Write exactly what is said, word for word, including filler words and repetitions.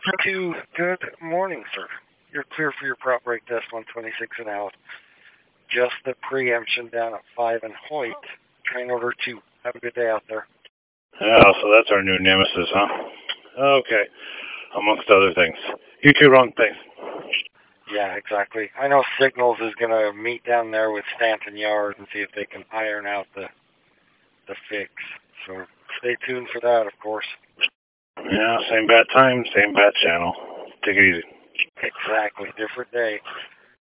Two, good morning, sir. You're clear for your prop break test one twenty-six and out. Just the preemption down at five and Hoyt. Train over two. Have a good day out there. Oh, so that's our new nemesis, huh? Okay. Amongst other things. You two wrong things. Yeah, exactly. I know Signals is going to meet down there with Stanton Yard and see if they can iron out the the fix. So stay tuned for that, of course. Yeah, same bat time, same bat channel. Take it easy. Exactly. Different day.